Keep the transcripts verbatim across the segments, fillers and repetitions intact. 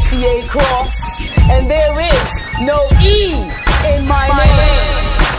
C A Cross, and there is no E in my, my name.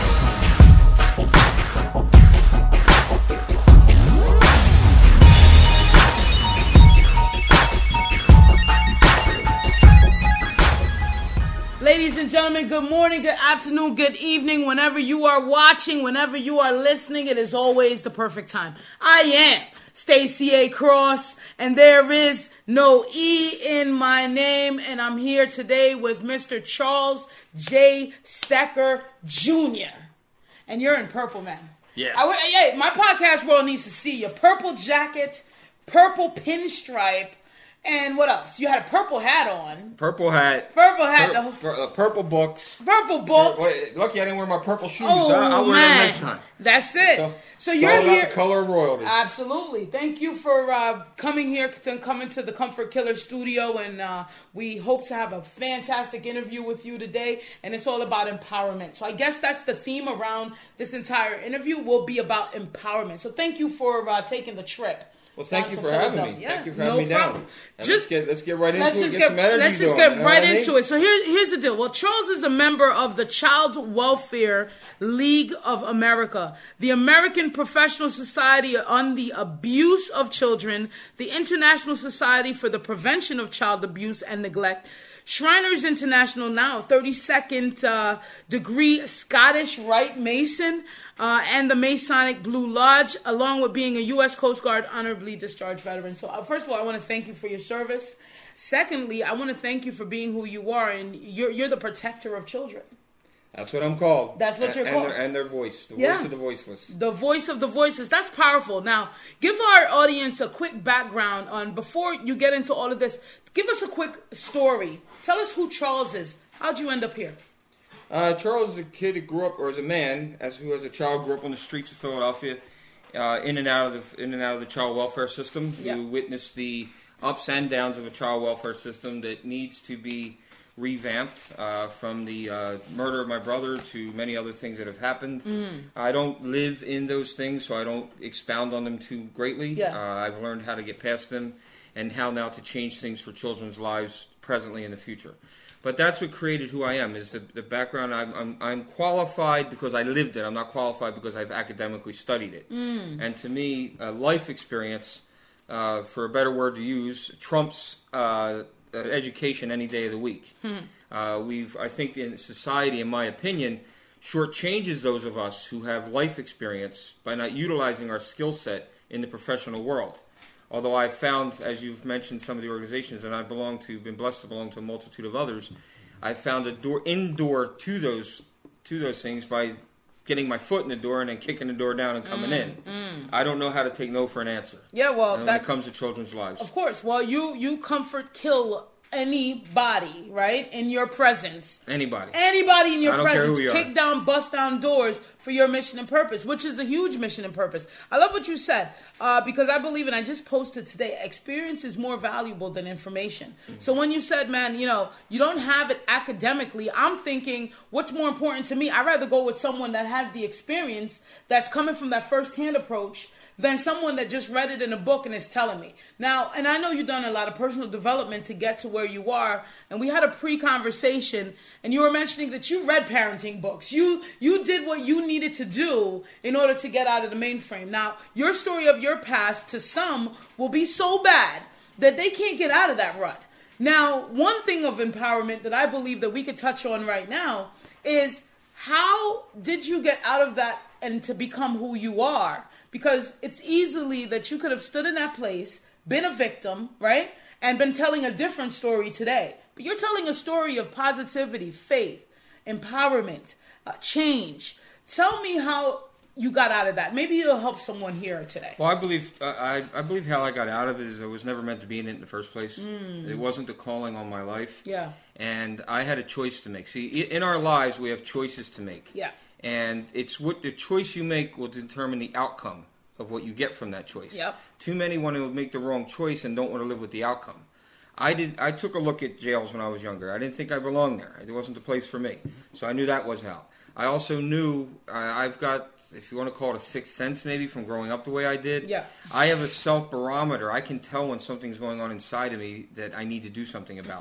Ladies and gentlemen, good morning, good afternoon, good evening. Whenever you are watching, whenever you are listening, it is always the perfect time. I am Stacey A. Cross, and there is no E in my name, and I'm here today with Mister Charles J. Stecker Junior And you're in purple, man. Yeah. I, hey, my podcast world needs to see your purple jacket, purple pinstripe. And what else? You had a purple hat on. Purple hat. Purple hat. Pur- pur- uh, purple books. Purple books. Wait, lucky I didn't wear my purple shoes. Oh, I- I'll wear man. them next time. That's it. So, so it's you're all about here. The color of royalty. Absolutely. Thank you for uh, coming here, coming to the Comfort Killer studio. And uh, we hope to have a fantastic interview with you today. And it's all about empowerment. So I guess that's the theme around this entire interview will be about empowerment. So thank you for uh, taking the trip. Well, thank down you to for having me. Yeah, Thank you for no having me problem. down. And Just let's get let's get right into let's it. Just Get, get, some energy let's just going, get you know right what I mean? into it. So here, here's the deal. Well, Charles is a member of the Child Welfare League of America, the American Professional Society on the Abuse of Children, the International Society for the Prevention of Child Abuse and Neglect, Shriners International now, thirty-second uh, degree Scottish Rite Mason, uh, and the Masonic Blue Lodge, along with being a U S Coast Guard honorably discharged veteran. So uh, first of all, I want to thank you for your service. Secondly, I want to thank you for being who you are, and you're, you're the protector of children. That's what I'm called. That's what and, you're and called. Their, and their voice. The Yeah. voice of the voiceless. The voice of the voices. That's powerful. Now, give our audience a quick background on, before you get into all of this, give us a quick story. Tell us who Charles is. How'd you end up here? Uh, Charles is a kid that grew up, or as a man, as who as a child grew up on the streets of Philadelphia, uh, in and out of the in and out of the child welfare system. Yeah. You witnessed the ups and downs of a child welfare system that needs to be revamped, uh, from the uh, murder of my brother to many other things that have happened. Mm. I don't live in those things, so I don't expound on them too greatly. Yeah. Uh, I've learned how to get past them and how now to change things for children's lives presently in the future. But that's what created who I am, is the, the background. I'm, I'm, I'm qualified because I lived it. I'm not qualified because I've academically studied it. Mm. And to me, a life experience, uh, for a better word to use, trumps uh, education any day of the week. Hmm. Uh, we've, I think, in society, in my opinion, shortchanges those of us who have life experience by not utilizing our skill set in the professional world. Although I've found, as you've mentioned, some of the organizations that I belong to, been blessed to belong to a multitude of others, I've found a door indoor to those to those things by getting my foot in the door and then kicking the door down and coming Mm, in. mm. I don't know how to take no for an answer. Yeah, well, when that it comes to children's lives. Of course. Well, you you comfort kill anybody, right? In your presence. Anybody. Anybody in your I don't care presence. who you Kick are. down, bust down doors for your mission and purpose, which is a huge mission and purpose. I love what you said, uh, because I believe, and I just posted today, experience is more valuable than information. Mm-hmm. So when you said, man, you know, you don't have it academically, I'm thinking, what's more important to me? I'd rather go with someone that has the experience, that's coming from that first-hand approach, than someone that just read it in a book and is telling me. Now, and I know you've done a lot of personal development to get to where you are, and we had a pre-conversation, and you were mentioning that you read parenting books. You you did what you needed to do in order to get out of the mainframe. Now, your story of your past to some will be so bad that they can't get out of that rut. Now, one thing of empowerment that I believe that we could touch on right now is, how did you get out of that and to become who you are? Because it's easily that you could have stood in that place, been a victim, right? And been telling a different story today. But you're telling a story of positivity, faith, empowerment, uh, change. Tell me how you got out of that. Maybe it'll help someone here today. Well, I believe uh, I, I believe how I got out of it is I was never meant to be in it in the first place. Mm. It wasn't the calling on my life. Yeah. And I had a choice to make. See, in our lives, we have choices to make. Yeah. And it's what the choice you make will determine the outcome of what you get from that choice. Yep. Too many want to make the wrong choice and don't want to live with the outcome. I did. I took a look at jails when I was younger. I didn't think I belonged there. It wasn't the place for me. So I knew that was out. I also knew uh, I've got, if you want to call it a sixth sense maybe from growing up the way I did. Yeah. I have a self-barometer. I can tell when something's going on inside of me that I need to do something about.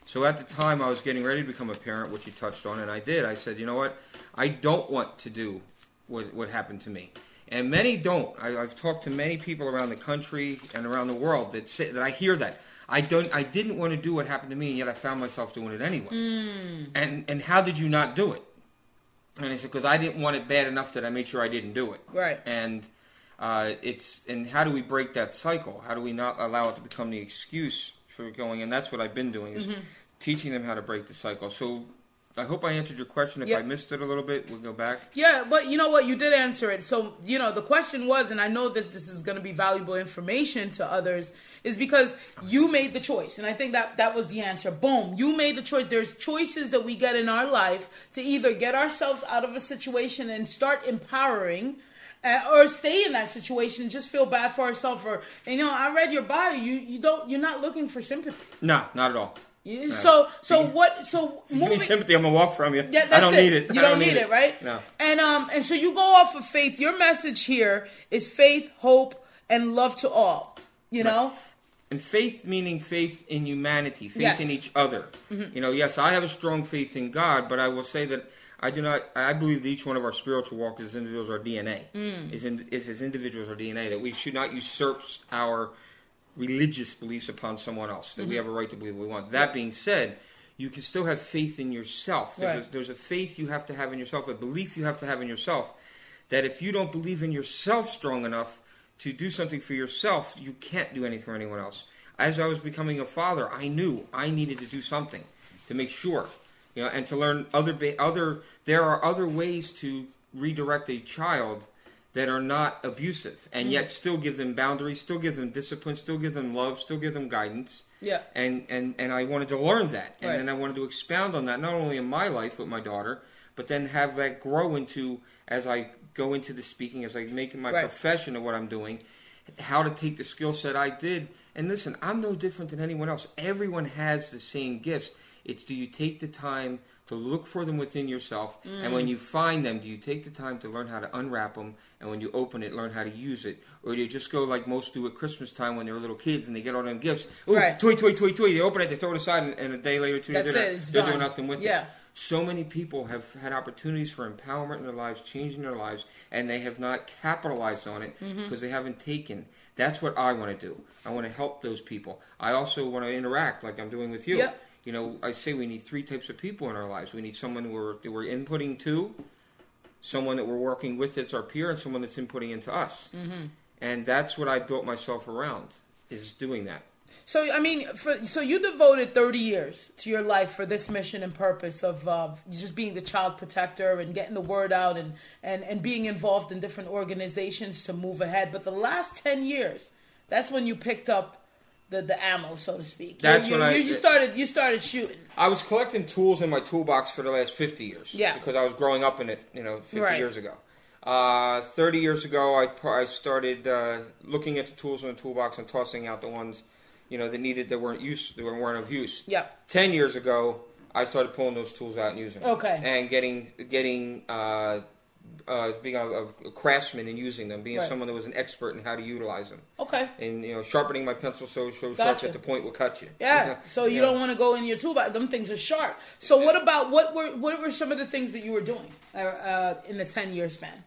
So at the time I was getting ready to become a parent, which you touched on, and I did. I said, you know what? I don't want to do what, what happened to me. And many don't. I, I've talked to many people around the country and around the world that say that I hear that. I don't. I didn't want to do what happened to me, and yet I found myself doing it anyway. Mm. And and how did you not do it? And I said, because I didn't want it bad enough that I made sure I didn't do it. Right. And uh, it's and how do we break that cycle? How do we not allow it to become the excuse for going? And that's what I've been doing is mm-hmm. teaching them how to break the cycle. So I hope I answered your question. If yep. I missed it a little bit, we'll go back. Yeah, but you know what? You did answer it. So, you know, the question was, and I know this this is going to be valuable information to others, is because you made the choice. And I think that that was the answer. Boom. You made the choice. There's choices that we get in our life to either get ourselves out of a situation and start empowering, uh, or stay in that situation and just feel bad for ourselves. Or, and, you know, I read your bio. You, you don't, you're not looking for sympathy. No, not at all. Yeah. So, so what? So if you moving, give me sympathy, I'm gonna walk from you. Yeah, that's I don't it. need it. You I don't, don't need, need it, it, right? No. And um, and so you go off of faith. Your message here is faith, hope, and love to all. You right. know. And faith meaning faith in humanity, faith yes. in each other. Mm-hmm. You know, yes, I have a strong faith in God, but I will say that I do not. I believe that each one of our spiritual walks as individuals, our D N A mm. is in, is as individuals, our D N A. That we should not usurp our religious beliefs upon someone else. That mm-hmm. we have a right to believe what we want. That being said, you can still have faith in yourself. There's, right. a, there's a faith you have to have in yourself, a belief you have to have in yourself, that if you don't believe in yourself strong enough to do something for yourself, you can't do anything for anyone else. As I was becoming a father, I knew I needed to do something to make sure, you know, and to learn other other. There are other ways to redirect a child that are not abusive, and mm-hmm. yet still give them boundaries, still give them discipline, still give them love, still give them guidance. Yeah. And, and, and I wanted to learn that. And right. then I wanted to expound on that, not only in my life with my daughter, but then have that grow into, as I go into the speaking, as I make my right. profession of what I'm doing, how to take the skill set I did. And listen, I'm no different than anyone else. Everyone has the same gifts. It's do you take the time to look for them within yourself, mm. and when you find them, do you take the time to learn how to unwrap them, and when you open it, learn how to use it? Or do you just go like most do at Christmas time when they're little kids and they get all them gifts? Ooh, right. toy, toy, toy, toy. They open it, they throw it aside, and, and a day later, two days later, they're doing nothing with yeah. it. So many people have had opportunities for empowerment in their lives, changing their lives, and they have not capitalized on it because mm-hmm. they haven't taken. That's what I want to do. I want to help those people. I also want to interact like I'm doing with you. Yep. You know, I say we need three types of people in our lives. We need someone we're, that we're inputting to, someone that we're working with that's our peer, and someone that's inputting into us. Mm-hmm. And that's what I built myself around, is doing that. So, I mean, for, so you devoted thirty years to your life for this mission and purpose of uh, just being the child protector and getting the word out and, and, and being involved in different organizations to move ahead. But the last ten years, that's when you picked up The, the ammo, so to speak. That's you, when I you started. You started shooting. I was collecting tools in my toolbox for the last fifty years. Yeah. Because I was growing up in it, you know, fifty right. years ago. Uh, Thirty years ago, I I started uh, looking at the tools in the toolbox and tossing out the ones, you know, that needed that weren't use that weren't of use. Yeah. Ten years ago, I started pulling those tools out and using them. Okay. And getting getting. Uh, Uh, being a, a craftsman and using them, being right. someone that was an expert in how to utilize them. Okay. And, you know, sharpening my pencil so, so gotcha. sharp that the point will cut you. Yeah. So you, you don't know. want to go in your toolbox. Them things are sharp. So what about, what were what were some of the things that you were doing uh, in the ten-year span?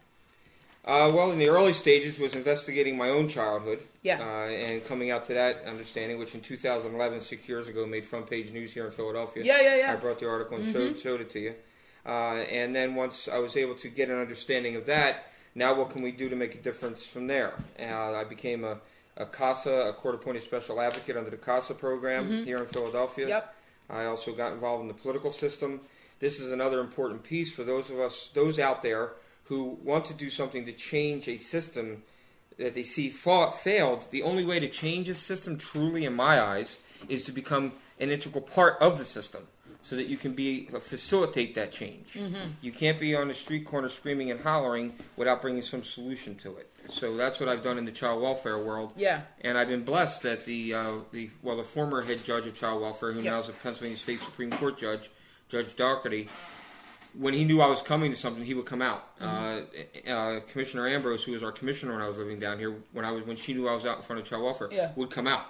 Uh, well, in the early stages was investigating my own childhood. Yeah. Uh, and coming out to that understanding, which in two thousand eleven, six years ago, made front page news here in Philadelphia. Yeah, yeah, yeah. I brought the article and mm-hmm. showed, showed it to you. Uh, and then once I was able to get an understanding of that, now what can we do to make a difference from there? Uh, I became a, a CASA, a court-appointed special advocate under the CASA program mm-hmm. here in Philadelphia. Yep. I also got involved in the political system. This is another important piece for those of us, those out there who want to do something to change a system that they see fought, failed. The only way to change a system, truly in my eyes, is to become an integral part of the system, so that you can be uh, facilitate that change. Mm-hmm. You can't be on the street corner screaming and hollering without bringing some solution to it. So that's what I've done in the child welfare world. Yeah. And I've been blessed that the uh, the well the former head judge of child welfare, who yep. now is a Pennsylvania State Supreme Court judge, Judge Dougherty, when he knew I was coming to something, he would come out. Mm-hmm. Uh, uh, Commissioner Ambrose, who was our commissioner when I was living down here, when I was when she knew I was out in front of child welfare, yeah. would come out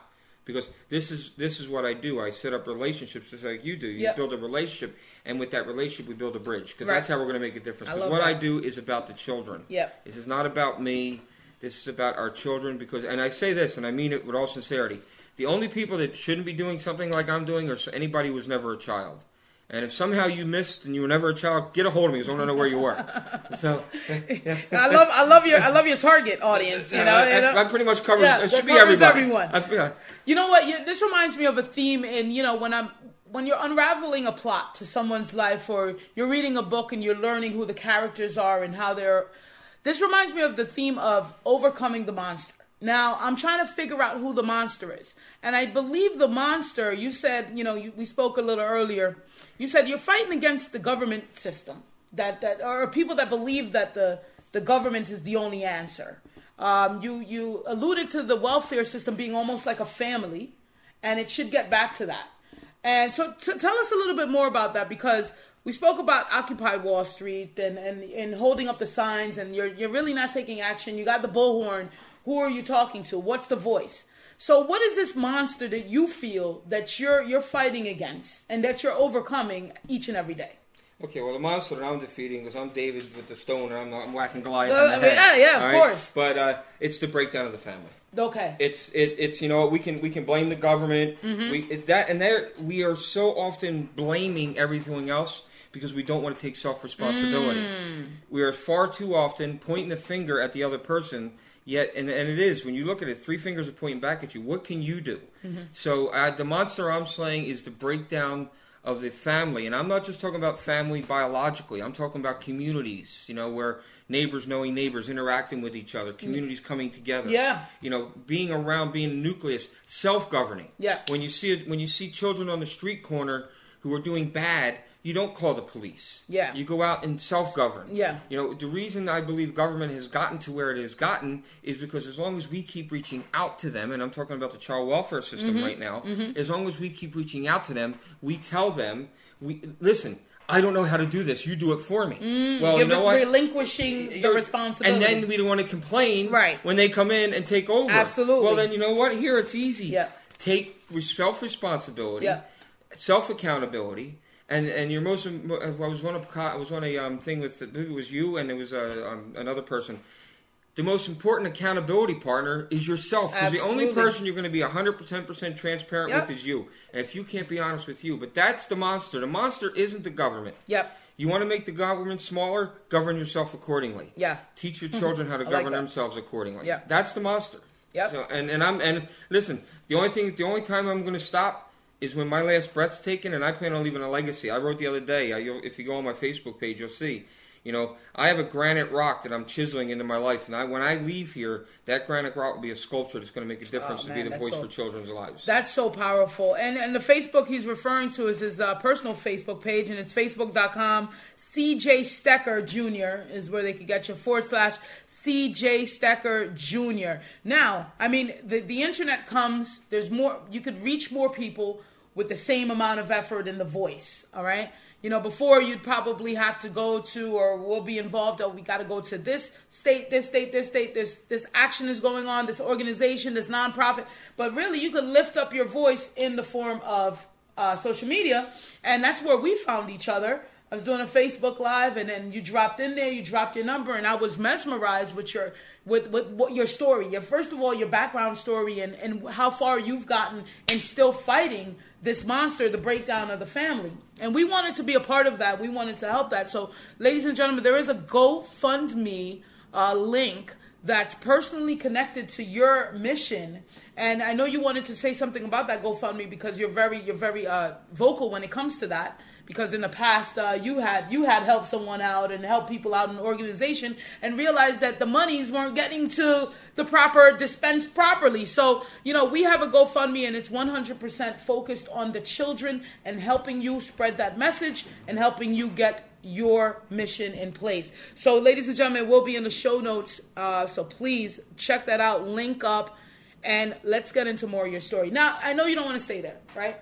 Because this is this is what I do. I set up relationships just like you do. You yep. build a relationship, and with that relationship, we build a bridge. Because right. that's how we're going to make a difference. I Because love what that. I do is about the children. Yep. This is not about me. This is about our children. Because, and I say this, and I mean it with all sincerity. The only people that shouldn't be doing something like I'm doing are anybody who was never a child. And if somehow you missed and you were never a child, get a hold of me because I want to know where you were. So, yeah. I love, I love your, I love your target audience. You know, I, you know? I, I pretty much cover. Yeah, it should that be covers everybody. everyone. I, yeah. You know what? You, this reminds me of a theme in, you know, when I'm when you're unraveling a plot to someone's life, or you're reading a book and you're learning who the characters are and how they're. This reminds me of the theme of overcoming the monster. Now, I'm trying to figure out who the monster is. And I believe the monster, you said, you know, you, we spoke a little earlier. You said you're fighting against the government system, that that or people that believe that the, the government is the only answer. Um, you, you alluded to the welfare system being almost like a family, and it should get back to that. And so t- tell us a little bit more about that, because we spoke about Occupy Wall Street and, and, and holding up the signs, and you're you're really not taking action. You got the bullhorn. Who are you talking to? What's the voice? So what is this monster that you feel that you're you're fighting against and that you're overcoming each and every day? Okay, well, the monster that I'm defeating, because I'm David with the stone and I'm, I'm whacking Goliath Uh, in the head. yeah, yeah, of right? course. But uh, it's the breakdown of the family. Okay. It's it, it's you know we can we can blame the government. Mm-hmm. We it, that and there we are so often blaming everything else because we don't want to take self responsibility. Mm. We are far too often pointing the finger at the other person. Yet, and, and it is, when you look at it, three fingers are pointing back at you. What can you do? Mm-hmm. So uh, the monster I'm slaying is the breakdown of the family. And I'm not just talking about family biologically. I'm talking about communities, you know, where neighbors knowing neighbors, interacting with each other, communities coming together. Yeah. You know, being around, being a nucleus, self-governing. Yeah. When you see it, when you see children on the street corner who are doing bad, you don't call the police. Yeah. You go out and self-govern. Yeah. You know, the reason I believe government has gotten to where it has gotten is because as long as we keep reaching out to them, and I'm talking about the child welfare system mm-hmm. right now, mm-hmm. as long as we keep reaching out to them, we tell them, we listen, I don't know how to do this. You do it for me. Mm, well, you're you know what? relinquishing the You're, responsibility. And then we don't want to complain right. when they come in and take over. Absolutely. Well, then you know what? Here it's easy. Yeah. Take self-responsibility, yeah. self-accountability. And and your most I was on a I was on a um, thing with I believe it was you and it was uh, um, another person. The most important accountability partner is yourself, because the only person you're going to be one hundred percent transparent yep. with is you. And if you can't be honest with you, but that's the monster. The monster isn't the government. Yep. You want to make the government smaller? Govern yourself accordingly. Yeah. Teach your children how to I govern like that. themselves accordingly. Yeah. That's the monster. Yep. So, and and I'm and listen, the only thing, the only time I'm going to stop is when my last breath's taken, and I plan on leaving a legacy. I wrote the other day, I, you'll, if you go on my Facebook page, you'll see, you know, I have a granite rock that I'm chiseling into my life, and I, when I leave here, that granite rock will be a sculpture that's going to make a difference oh, to man, be the voice so, for children's lives. That's so powerful. And and the Facebook he's referring to is his uh, personal Facebook page, and it's facebook dot com. C J Stecker Junior is where they could get you, forward slash C J Stecker Junior Now, I mean, the, the internet comes, there's more, you could reach more people with the same amount of effort in the voice, all right? You know, before you'd probably have to go to, or we'll be involved, oh, we got to go to this state, this state, this state, this this action is going on, this organization, this nonprofit. But really, you could lift up your voice in the form of uh, social media, and that's where we found each other. I was doing a Facebook Live, and then you dropped in there, you dropped your number, and I was mesmerized with your with, with what your story, your first of all, your background story, and, and how far you've gotten and still fighting this monster, the breakdown of the family. And we wanted to be a part of that. We wanted to help that. So, ladies and gentlemen, there is a GoFundMe uh, link that's personally connected to your mission. And I know you wanted to say something about that GoFundMe because you're very you're very uh, vocal when it comes to that. Because in the past, uh, you had you had helped someone out and helped people out in an organization and realized that the monies weren't getting to the proper, dispensed properly. So, you know, we have a GoFundMe and it's one hundred percent focused on the children and helping you spread that message and helping you get your mission in place. So, ladies and gentlemen, we'll be in the show notes. Uh, so please check that out, link up, and let's get into more of your story. Now, I know you don't want to stay there, right?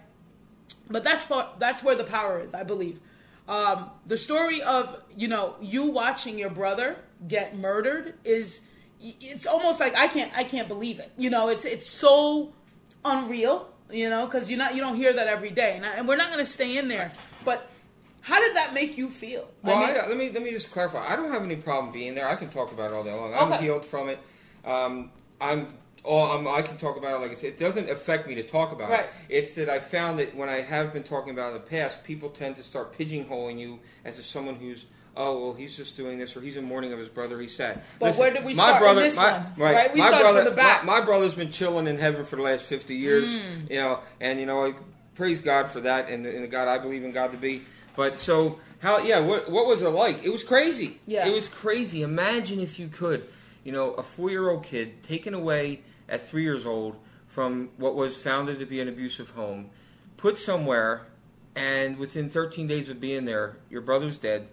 But that's for, that's where the power is, I believe. Um, the story of, you know, you watching your brother get murdered is, it's almost like I can't I can't believe it. You know, it's it's so unreal, you know, because you not you don't hear that every day, and, I, and we're not going to stay in there. But how did that make you feel? Well, I mean, I, let me let me just clarify. I don't have any problem being there. I can talk about it all day long. I'm Okay. healed from it. Um, I'm. Oh, I'm, I can talk about it. Like I said, it doesn't affect me to talk about Right. it. It's that I found that when I have been talking about it in the past, people tend to start pigeonholing you as a someone who's, oh, well, he's just doing this, or he's in mourning of his brother. He's sad. But Listen, where did we my start brother, in this my, one? Right. Right? We my started brother, from the back. My, my brother's been chilling in heaven for the last fifty years. Mm. You know, and you know, I praise God for that, and, and the God I believe in God to be. But so how? Yeah. What What was it like? It was crazy. Yeah. It was crazy. Imagine if you could, you know, a four-year-old kid taken away at three years old from what was founded to be an abusive home, put somewhere, and within thirteen days of being there, your brother's dead,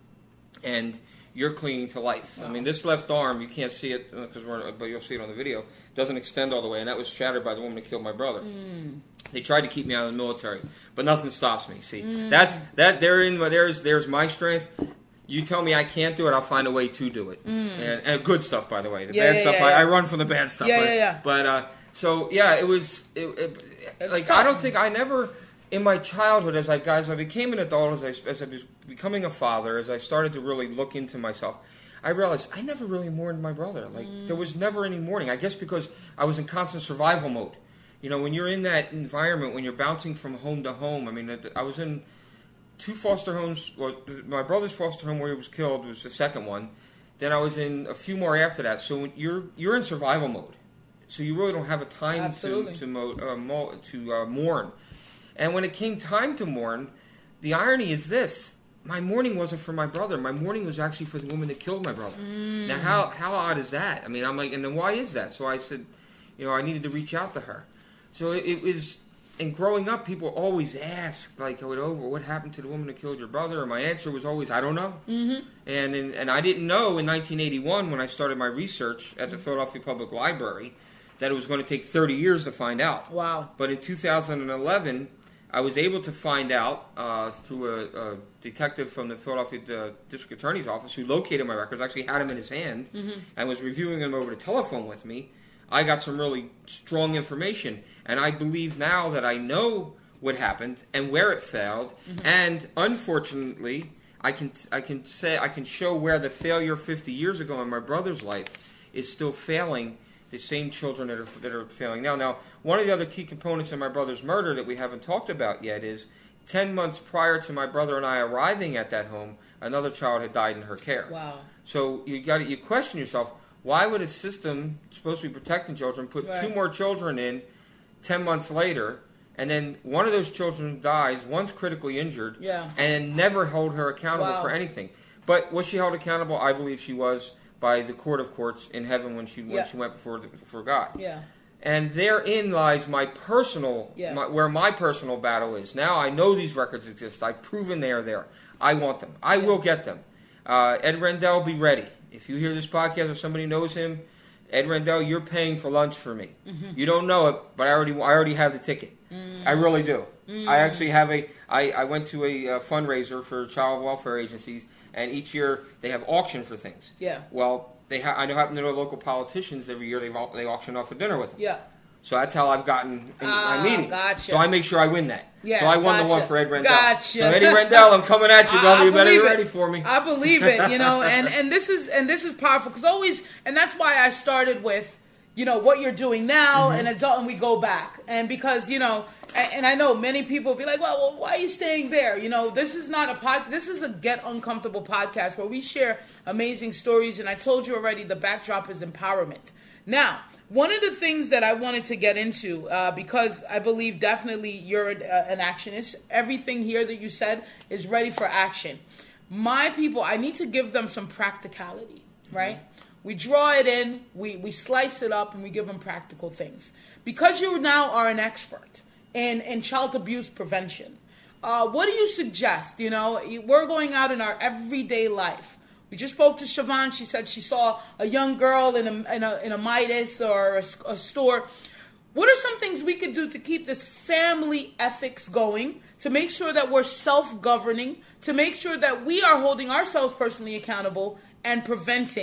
and you're clinging to life. Wow. I mean, this left arm, you can't see it, because we're, but you'll see it on the video, doesn't extend all the way, and that was shattered by the woman that killed my brother. Mm. They tried to keep me out of the military, but nothing stops me. See, mm. that's that. Therein, there's there's my strength. You tell me I can't do it, I'll find a way to do it. Mm. And, and good stuff, by the way. The yeah, bad yeah, stuff, yeah, I, yeah. I run from the bad stuff. Yeah, but, yeah, yeah. But uh, so yeah, it was it, it, like tough. I don't think I never in my childhood, as I guys, I became an adult, as I as I was becoming a father, as I started to really look into myself. I realized I never really mourned my brother. Like mm. there was never any mourning. I guess because I was in constant survival mode. You know, when you're in that environment, when you're bouncing from home to home. I mean, I was in two foster homes. Well, my brother's foster home where he was killed was the second one. Then I was in a few more after that. So you're you're in survival mode. So you really don't have a time Absolutely. to to mo, uh, mo, to uh, mourn. And when it came time to mourn, the irony is this: my mourning wasn't for my brother. My mourning was actually for the woman that killed my brother. Mm. Now, how how odd is that? I mean, I'm like, and then why is that? So I said, you know, I needed to reach out to her. So it, it was. And growing up, people always ask, like, oh, over, what happened to the woman that killed your brother? And my answer was always, I don't know. Mm-hmm. And in, and I didn't know in nineteen eighty-one, when I started my research at the Philadelphia Public Library, that it was going to take thirty years to find out. Wow. But in two thousand eleven, I was able to find out uh, through a, a detective from the Philadelphia uh, District Attorney's Office who located my records, actually had them in his hand, mm-hmm. and was reviewing them over the telephone with me. I got some really strong information, and I believe now that I know what happened and where it failed, mm-hmm. and unfortunately, I can I can say I can show where the failure fifty years ago in my brother's life is still failing the same children that are that are failing now. Now, one of the other key components in my brother's murder that we haven't talked about yet is ten months prior to my brother and I arriving at that home, another child had died in her care. Wow. So you got you question yourself. Why would a system supposed to be protecting children put right. two more children in ten months later, and then one of those children dies, one's critically injured, yeah. and never hold her accountable wow. for anything? But was she held accountable? I believe she was by the court of courts in heaven when she when yeah. she went before the, before God. Yeah. And therein lies my personal, yeah. my, where my personal battle is. Now I know these records exist. I've proven they are there. I want them. I yeah. will get them. Uh, Ed Rendell, be ready. If you hear this podcast or somebody knows him, Ed Rendell, you're paying for lunch for me. Mm-hmm. You don't know it, but I already I already have the ticket. Mm-hmm. I really do. Mm-hmm. I actually have a. I, I went to a uh, fundraiser for child welfare agencies, and each year they have auction for things. Yeah. Well, they ha- I know happen to know local politicians every year. They they auction off for dinner with them. Yeah. So that's how I've gotten in ah, my meetings. Gotcha. So I make sure I win that. Yeah, so I won gotcha. the one for Ed Rendell. Gotcha. So Eddie Rendell, I'm coming at you, brother. I, I you better be it. ready for me. I believe it, you know, and, and this is and this is powerful because always, and that's why I started with, you know, what you're doing now, mm-hmm. and adult, and we go back, and because you know, and, and I know many people will be like, well, well, why are you staying there? You know, this is not a pod. This is a Get Uncomfortable podcast where we share amazing stories, and I told you already, the backdrop is empowerment. Now, one of the things that I wanted to get into, uh, because I believe definitely you're an, uh, an actionist, everything here that you said is ready for action. My people, I need to give them some practicality, right? Mm-hmm. We draw it in, we, we slice it up, and we give them practical things. Because you now are an expert in, in child abuse prevention, uh, what do you suggest? You know, we're going out in our everyday life. We just spoke to Siobhan. She said she saw a young girl in a in a, in a Midas or a, a store. What are some things we could do to keep this family ethics going, to make sure that we're self-governing, to make sure that we are holding ourselves personally accountable and preventing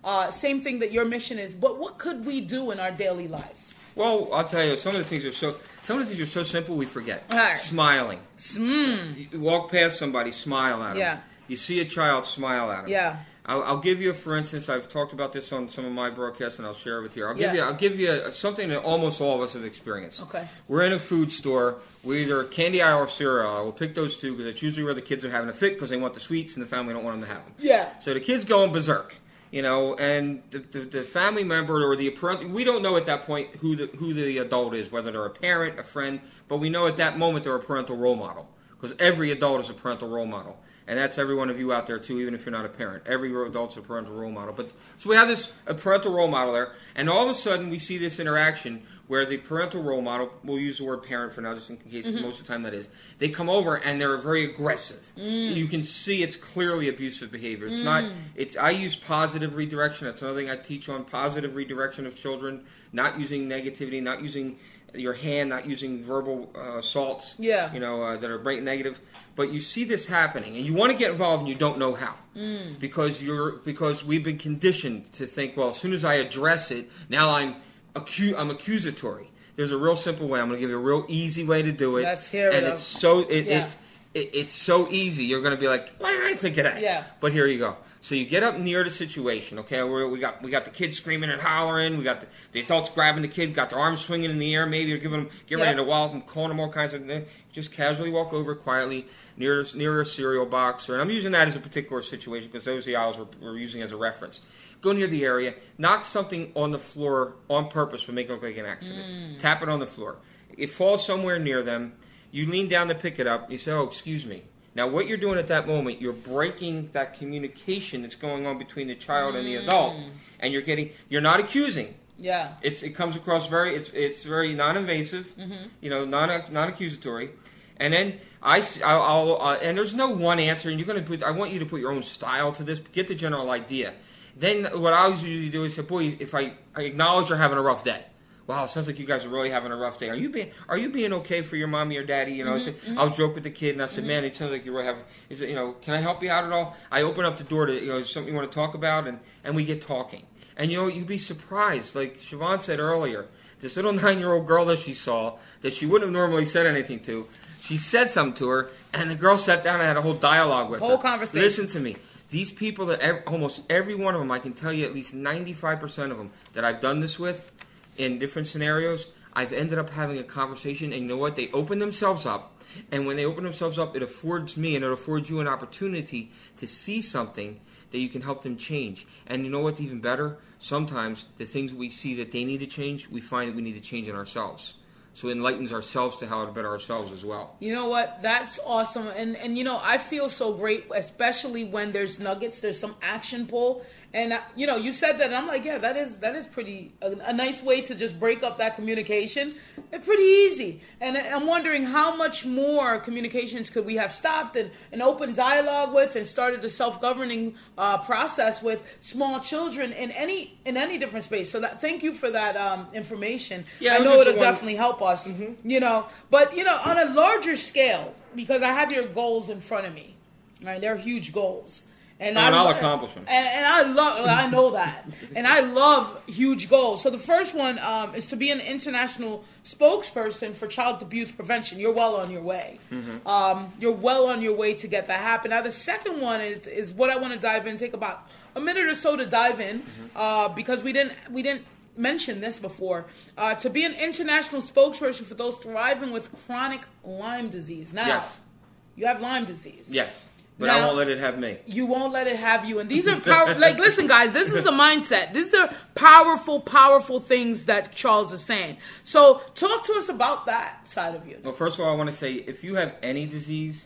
Uh, same thing that your mission is. But what could we do in our daily lives? Well, I'll tell you, some of the things are so some of the things are so simple we forget. Right. Smiling. Mm. You walk past somebody, smile at them. Yeah. You see a child, smile at them. Yeah. I'll, I'll give you, for instance, I've talked about this on some of my broadcasts, and I'll share it with you. I'll give Yeah. you, I'll give you a, something that almost all of us have experienced. Okay. We're in a food store. We either candy aisle or cereal aisle. We'll pick those two because that's usually where the kids are having a fit because they want the sweets and the family don't want them to have them. Yeah. So the kids going berserk, you know, and the, the, the family member or the parent, we don't know at that point who the who the adult is, whether they're a parent, a friend, but we know at that moment they're a parental role model because every adult is a parental role model. And that's every one of you out there, too, even if you're not a parent. Every adult's a parental role model. But so we have this a parental role model there, and all of a sudden we see this interaction where the parental role model, we'll use the word parent for now, just in case mm-hmm. most of the time that is, they come over and they're very aggressive. Mm. You can see it's clearly abusive behavior. It's mm. not, it's, I use positive redirection. That's another thing I teach on, positive redirection of children, not using negativity, not using your hand, not using verbal uh, assaults, yeah. you know, uh, that are bright negative. But you see this happening, and you want to get involved, and you don't know how, mm. because you're because we've been conditioned to think, well, as soon as I address it, now I'm acu- I'm accusatory. There's a real simple way. I'm going to give you a real easy way to do it. Let's hear and it. it's so it, yeah. it's it, it's so easy. You're going to be like, why did I think of that? Yeah. But here you go. So you get up near the situation, okay? We're, we got we got the kids screaming and hollering. We got the, the adults grabbing the kid, got their arms swinging in the air. Maybe you're giving them, getting yeah. ready to wallop them, calling them all kinds of things. Just casually walk over quietly near near a cereal box. Or, and I'm using that as a particular situation because those are the aisles we're, we're using as a reference. Go near the area, knock something on the floor on purpose to make it look like an accident. Mm. Tap it on the floor. It falls somewhere near them. You lean down to pick it up. You say, oh, excuse me. Now, what you're doing at that moment, you're breaking that communication that's going on between the child mm. and the adult, and you're getting, you're not accusing. Yeah, it's it comes across very, it's it's very non-invasive, mm-hmm. you know, non non-accusatory, and then I, I'll, I'll uh, and there's no one answer, and you're going to put, I want you to put your own style to this, get the general idea. Then what I usually do is say, boy, if I, I acknowledge you're having a rough day. Wow, it sounds like you guys are really having a rough day. Are you being Are you being okay for your mommy or daddy? You know, mm-hmm, I said, mm-hmm. I'll joke with the kid, and I said, mm-hmm. man, it sounds like you're really having. Is it, you know, can I help you out at all? I open up the door to, you know, something you want to talk about, and, and we get talking. And you know, you'd be surprised, like Siobhan said earlier, this little nine-year-old girl that she saw that she wouldn't have normally said anything to, she said something to her, and the girl sat down and had a whole dialogue with whole her. Whole conversation. Listen to me. These people that ev- almost every one of them, I can tell you at least ninety-five percent of them that I've done this with in different scenarios. I've ended up having a conversation, and you know what? They open themselves up, and when they open themselves up, it affords me and it affords you an opportunity to see something that you can help them change. And you know what's even better? Sometimes the things we see that they need to change, we find that we need to change in ourselves. So it enlightens ourselves to how to better ourselves as well. You know what? That's awesome. And, and you know, I feel so great, especially when there's nuggets, there's some action pull. And, uh, you know, you said that, and I'm like, yeah, that is that is pretty, a, a nice way to just break up that communication. It's pretty easy. And I'm wondering how much more communications could we have stopped and an open dialogue with and started a self-governing uh, process with small children in any in any different space. So that, thank you for that um, information. Yeah, I know it'll one... definitely help us, mm-hmm. you know. But, you know, on a larger scale, because I have your goals in front of me, right? They're huge goals. And, and I I'll lo- accomplish them. And, and I love, I know that. And I love huge goals. So the first one um, is to be an international spokesperson for child abuse prevention. You're well on your way. Mm-hmm. Um, you're well on your way to get that happen. Now the second one is is what I want to dive in. Take about a minute or so to dive in mm-hmm. uh, because we didn't we didn't mention this before. Uh, to be an international spokesperson for those thriving with chronic Lyme disease. Now, yes. you have Lyme disease. Yes. But now, I won't let it have me. You won't let it have you. And these are power. Like, listen, guys, this is a mindset. These are powerful, powerful things that Charles is saying. So talk to us about that side of you. Well, first of all, I want to say, if you have any disease,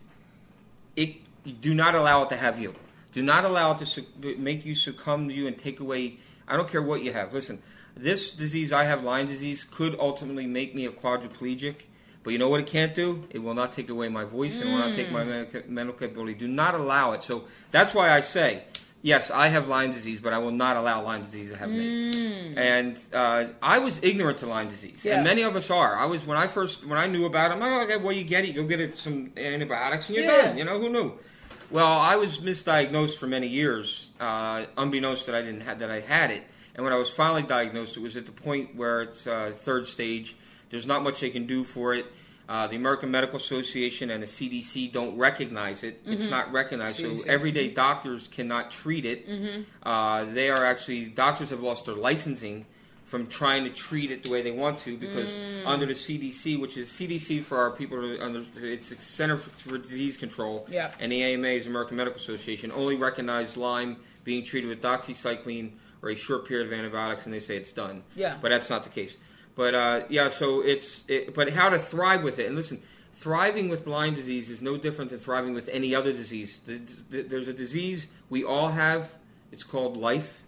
it do not allow it to have you. Do not allow it to su- make you succumb to you and take away. I don't care what you have. Listen, this disease, I have Lyme disease, could ultimately make me a quadriplegic. But you know what it can't do? It will not take away my voice and it will not take my mental capability. Do not allow it. So that's why I say, yes, I have Lyme disease, but I will not allow Lyme disease to have me. Mm. And uh, I was ignorant to Lyme disease, yeah. and many of us are. I was when I first when I knew about it. I'm like, okay, well, you get it, you'll get it some antibiotics, and you're yeah. done. You know, who knew? Well, I was misdiagnosed for many years, uh, unbeknownst that I didn't have, that I had it. And when I was finally diagnosed, it was at the point where it's uh, third stage. There's not much they can do for it. Uh, the American Medical Association and the C D C don't recognize it. Mm-hmm. It's not recognized. C D C. So everyday doctors cannot treat it. Mm-hmm. Uh, they are actually, doctors have lost their licensing from trying to treat it the way they want to, because mm. under the C D C, which is C D C for our people, under it's the Center for Disease Control, yeah. and the A M A is American Medical Association, only recognize Lyme being treated with doxycycline or a short period of antibiotics, and they say it's done. Yeah. But that's not the case. But uh, yeah, so it's it, but how to thrive with it, and listen, thriving with Lyme disease is no different than thriving with any other disease. There's a disease we all have. It's called life.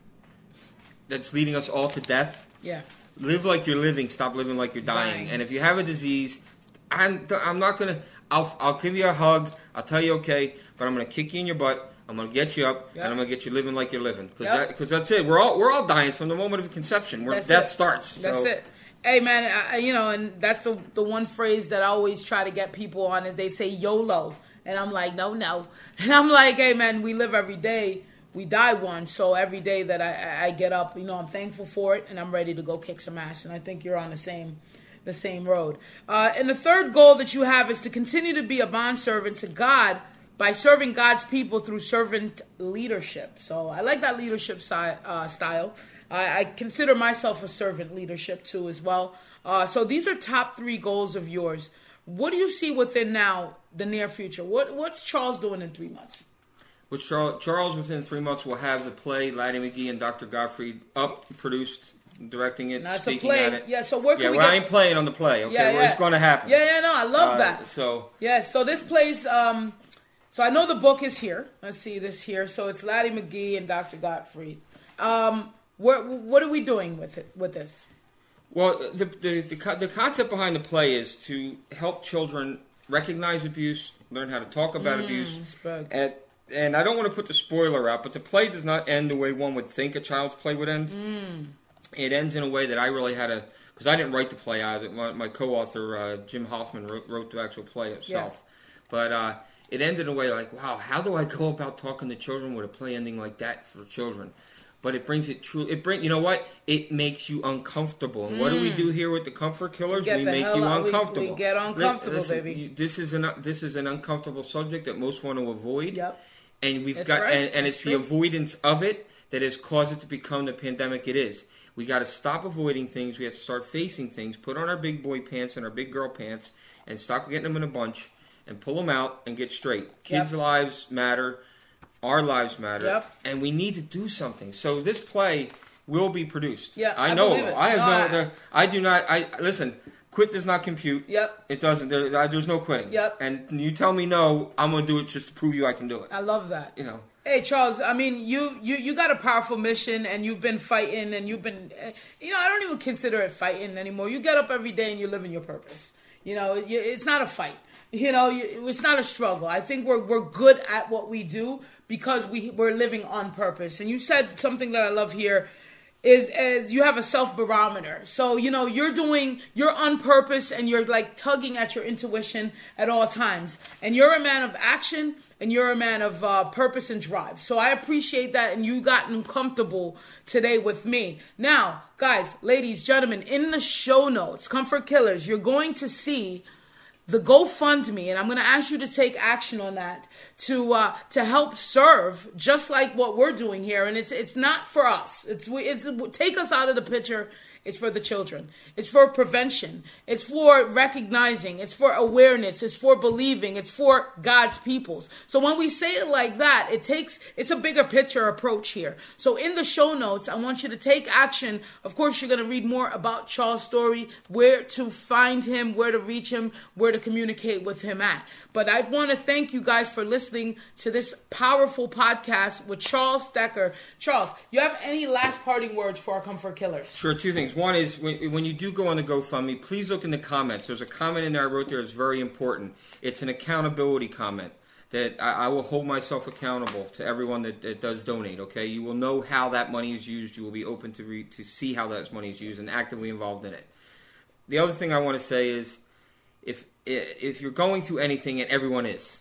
That's leading us all to death. Yeah. Live like you're living. Stop living like you're dying. dying. And if you have a disease, I'm I'm not gonna. I'll I'll give you a hug. I'll tell you okay, but I'm gonna kick you in your butt. I'm gonna get you up, yep. and I'm gonna get you living like you're living. Because yep. that, 'cause that's it. We're all we're all dying from the moment of conception, where that's death it. starts. That's so. it. Hey man, I, you know, and that's the the one phrase that I always try to get people on is they say YOLO, and I'm like, no, no, and I'm like, hey man, we live every day. We die once, so every day that I, I get up, you know, I'm thankful for it, and I'm ready to go kick some ass. And I think you're on the same, the same road. Uh, and the third goal that you have is to continue to be a bondservant to God by serving God's people through servant leadership. So I like that leadership si- uh, style. I, I consider myself a servant leadership too as well. Uh, so these are top three goals of yours. What do you see within now the near future? What what's Charles doing in three months? Which Charles, within three months, will have the play, Laddie McGee and Doctor Gottfried, up, produced, directing it, That's speaking a play. at it. Yeah, so where can yeah, we well, get... I ain't playing on the play, okay? Yeah, Well, yeah. it's going to happen. Yeah, yeah, no, I love uh, that. So... Yeah, so this plays... Um, so I know the book is here. Let's see this here. So it's Laddie McGee and Doctor Gottfried. Um, what, what are we doing with it? With this? Well, the, the, the, the concept behind the play is to help children recognize abuse, learn how to talk about mm, abuse, spug. and... And I don't want to put the spoiler out, but the play does not end the way one would think a child's play would end. Mm. It ends in a way that I really had to, because I didn't write the play either. My, my co-author, uh, Jim Hoffman, wrote, wrote the actual play itself. Yeah. But uh, it ended in a way like, wow, how do I go about talking to children with a play ending like that for children? But it brings it true. It bring you know what? It makes you uncomfortable. And mm. what do we do here with the Comfort Killers? We, we make you out. uncomfortable. We, we get uncomfortable, Listen, baby. You, this is an this is an uncomfortable subject that most want to avoid. Yep. And we've That's got, right. and, and it's That's the true. avoidance of it that has caused it to become the pandemic it is. We got to stop avoiding things. We have to start facing things. Put on our big boy pants and our big girl pants, and stop getting them in a bunch, and pull them out and get straight. Kids' Yep. lives matter. Our lives matter. Yep. And we need to do something. So this play will be produced. Yeah, I I know. believe it. I have No, no. I- the- I do not. I listen. Quit does not compute. Yep. It doesn't. There, uh, there's no quitting. Yep. And you tell me no, I'm going to do it just to prove you I can do it. I love that. You know. Hey Charles, I mean you, you you got a powerful mission and you've been fighting and you've been, you know, I don't even consider it fighting anymore. You get up every day and you're living your purpose. You know, it's not a fight. You know, it's not a struggle. I think we're we're good at what we do because we we're living on purpose. And you said something that I love here is as you have a self barometer. So, you know, you're doing, you're on purpose and you're like tugging at your intuition at all times. And you're a man of action and you're a man of uh, purpose and drive. So I appreciate that. And you gotten comfortable today with me. Now, guys, ladies, gentlemen, in the show notes, Comfort Killers, you're going to see the GoFundMe, and I'm going to ask you to take action on that to uh, to help serve, just like what we're doing here. And it's it's not for us. It's it's take us out of the picture. It's for the children. It's for prevention. It's for recognizing. It's for awareness. It's for believing. It's for God's peoples. So when we say it like that, it takes, it's a bigger picture approach here. So in the show notes, I want you to take action. Of course, you're going to read more about Charles' story, where to find him, where to reach him, where to communicate with him at. But I want to thank you guys for listening to this powerful podcast with Charles Stecker. Charles, you have any last parting words for our Comfort Killers? Sure, two things. One is, when, when you do go on the GoFundMe, please look in the comments. There's a comment in there I wrote there that's very important. It's an accountability comment that I, I will hold myself accountable to everyone that, that does donate, okay? You will know how that money is used. You will be open to re, to see how that money is used and actively involved in it. The other thing I want to say is, if if you're going through anything, and everyone is,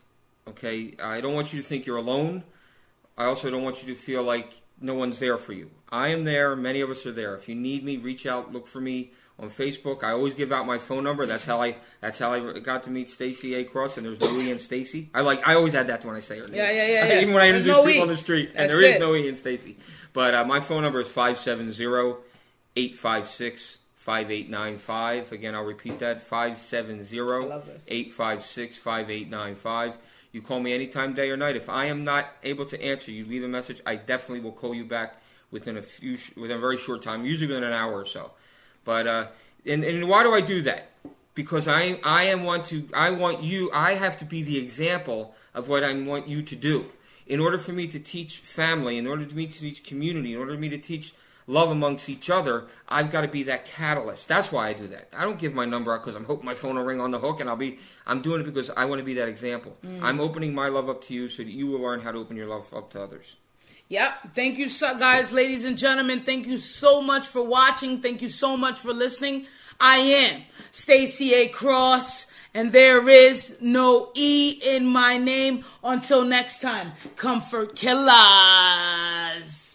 Okay, I don't want you to think you're alone. I also don't want you to feel like no one's there for you. I am there. Many of us are there. If you need me, reach out. Look for me on Facebook. I always give out my phone number. That's how I. That's how I got to meet Stacey A. Cross. And there's no E in Stacey. I like. I always add that when I say her name. Yeah, yeah, yeah. yeah. Even when I There's introduce no people E. on the street, and That's there is it. no E in Stacey. But uh, my phone number is five seven zero, eight five six, five eight nine five. Again, I'll repeat that: five seven zero, eight five six, five eight nine five. You call me anytime, day or night. If I am not able to answer, you leave a message. I definitely will call you back within a few, within a very short time, usually within an hour or so. But uh, and and why do I do that? Because I I am want to I want you I have to be the example of what I want you to do. In order for me to teach family, in order for me to teach community, in order for me to teach love amongst each other, I've got to be that catalyst. That's why I do that. I don't give my number out because I'm hoping my phone will ring on the hook, and I'll be. I'm doing it because I want to be that example. Mm. I'm opening my love up to you so that you will learn how to open your love up to others. Yep. Thank you, so, guys, ladies and gentlemen. Thank you so much for watching. Thank you so much for listening. I am Stacey A. Cross, and there is no E in my name. Until next time, comfort killers.